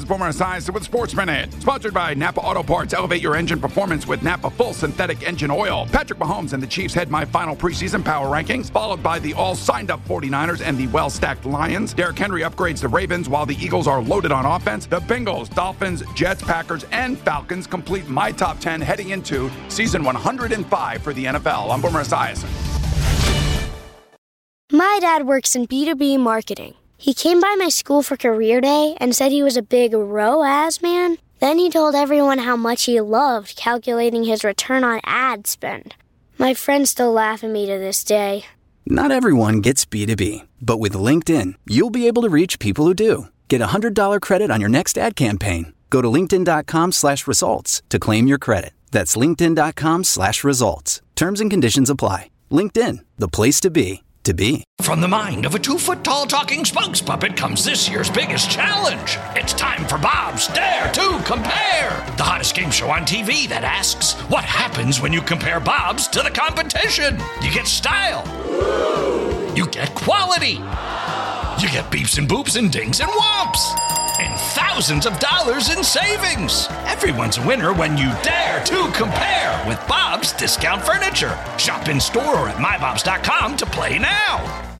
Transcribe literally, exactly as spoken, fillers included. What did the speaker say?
Boomer Esiason with Sports Minute. Sponsored by Napa Auto Parts. Elevate your engine performance with Napa Full Synthetic Engine Oil. Patrick Mahomes and the Chiefs head my final preseason power rankings, followed by the all-signed-up 49ers and the well-stacked Lions. Derrick Henry upgrades the Ravens while the Eagles are loaded on offense. The Bengals, Dolphins, Jets, Packers, and Falcons complete my top ten heading into season one hundred five for the N F L. I'm Boomer Esiason. My dad works in B two B marketing. He came by my school for career day and said he was a big R O A S man. Then he told everyone how much he loved calculating his return on ad spend. My friends still laugh at me to this day. Not everyone gets B two B, but with LinkedIn, you'll be able to reach people who do. Get a one hundred dollars credit on your next ad campaign. Go to linkedin.com slash results to claim your credit. That's linkedin.com slash results. Terms and conditions apply. LinkedIn, the place to be, to be. From the mind of a two-foot-tall talking spokes puppet comes this year's biggest challenge. It's time for Bob's Dare to Compare, the hottest game show on T V that asks, what happens when you compare Bob's to the competition? You get style. You get quality. You get beeps and boops and dings and whomps. And thousands of dollars in savings. Everyone's a winner when you dare to compare with Bob's Discount Furniture. Shop in store or at my bobs dot com to play now.